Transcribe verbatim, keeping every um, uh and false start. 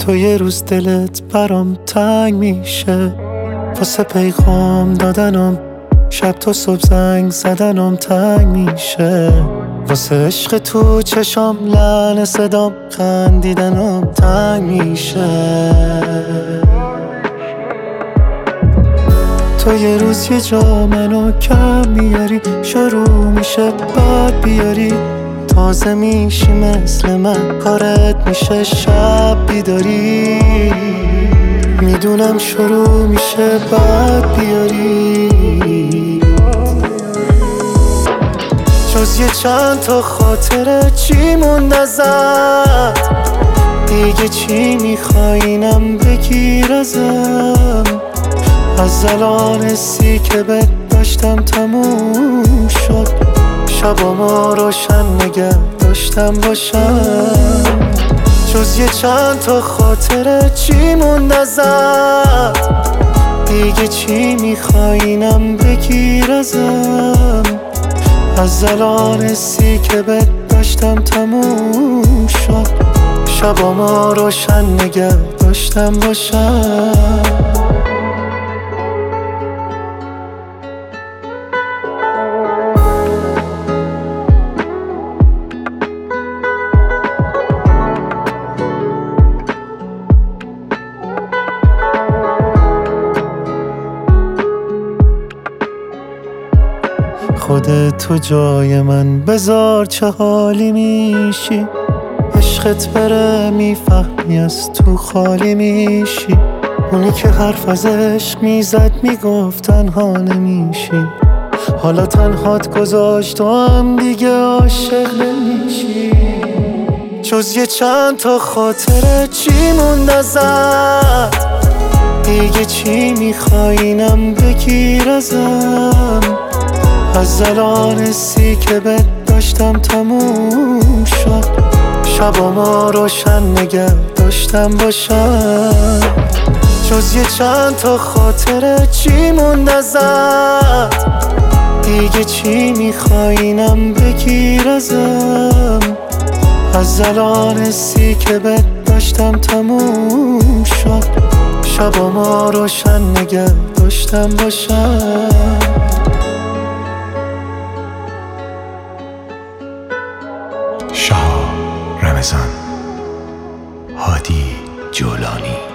تو یه روز دلت برام تنگ میشه، واسه پیغام دادنم شب تا صبح زنگ زدنم تنگ میشه، واسه عشق تو چشام لعنه صدام خندیدنم تنگ میشه. تو یه روز یه جا منو کم میاری، شروع میشه بعد بیاری، تازه میشی مثل من کارت میشه شب بیداری، میدونم شروع میشه بعد بیاری. جز یه چند تا خاطره چی موند ازت، دیگه چی میخوای اینم بگیر ازم، از الان حسی که بهت داشتم تموم شد، شبامو روشن نگه داشتم باشم. جز یه چند تا خاطره چی موند ازت، دیگه چی میخوای اینم بگیر ازم، از الان حسی که بهت داشتم تموم شد، شبامو روشن نگه داشتم باشم. خودت تو جای من بذار چه حالی میشی، عشقت بره میفهمی از تو خالی میشی، اونی که حرف از عشق میزد میگفت تنها نمیشی، حالا تنهات گذاشت و هم دیگه عاشق نمیشی. جز یه چند تا خاطره چی موند ازت، دیگه چی میخوای اینم بگیر ازم، از الان حسی که بهت داشتم تموم شد، شبامو روشن نگه داشتم باشم. جز یه چند تا خاطره چی موند ازت، دیگه چی میخوای اینم بگیر ازم، از الان حسی که بهت داشتم تموم شد، شبامو روشن نگه داشتم باشم. شاه رمضان، هادی جولانی.